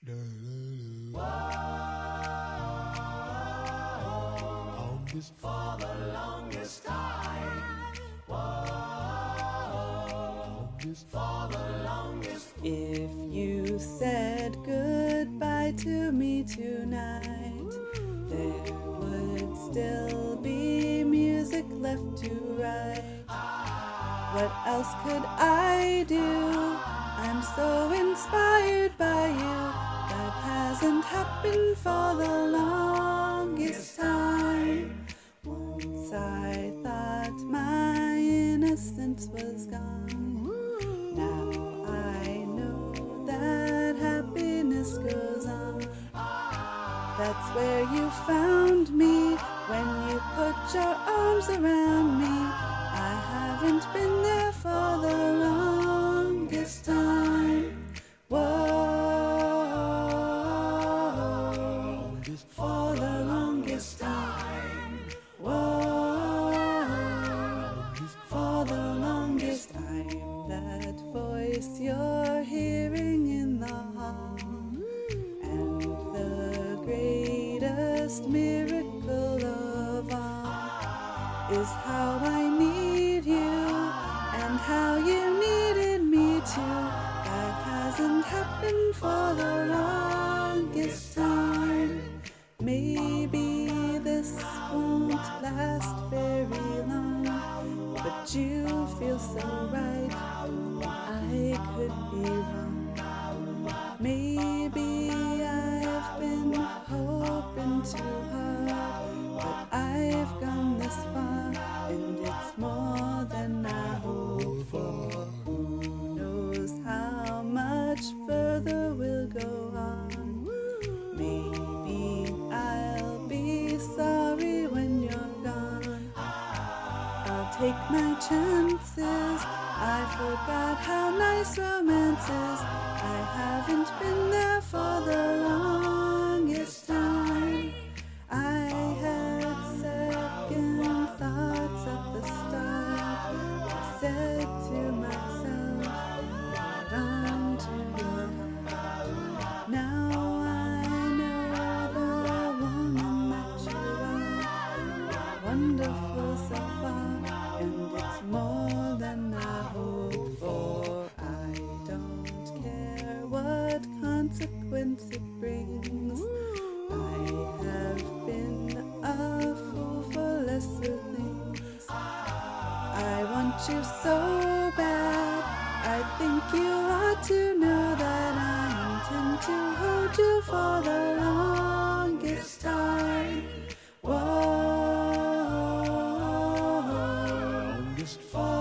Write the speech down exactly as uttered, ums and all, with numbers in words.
Longest for the longest time. Longest for the longest. If you said goodbye to me tonight, there would still be music left to write. What else could I do? I'm so inspired by you. That hasn't happened for the longest time. Once I thought my innocence was gone. Now I know that happiness goes on. That's where you found me when you put your arms around me. I haven't been there for the longest time. Whoa, for the longest time. Whoa, for the longest time. That voice you're hearing in the hall, and the greatest miracle of all is how I need you and how you needed me too. That hasn't happened for the longest time. Maybe this won't last very long, but you feel so right. I could be wrong. Maybe I've been hoping too hard, but I've gone this far, and it's more than I hoped for. Who knows how much further we'll go on? Maybe I'll be sorry when you're gone. I'll take my chances. I forgot how nice romance is. I haven't been there for the longest time. I had second thoughts at the start. I said to myself, hold on to your heart. Now I know the woman that you are. Wonderful so far, and it's more than I hoped for. I don't care what consequence it brings. I have been a fool for lesser things. I want you so bad. I think you ought to know that I intend to hold you for the longest time. Whoa, longest for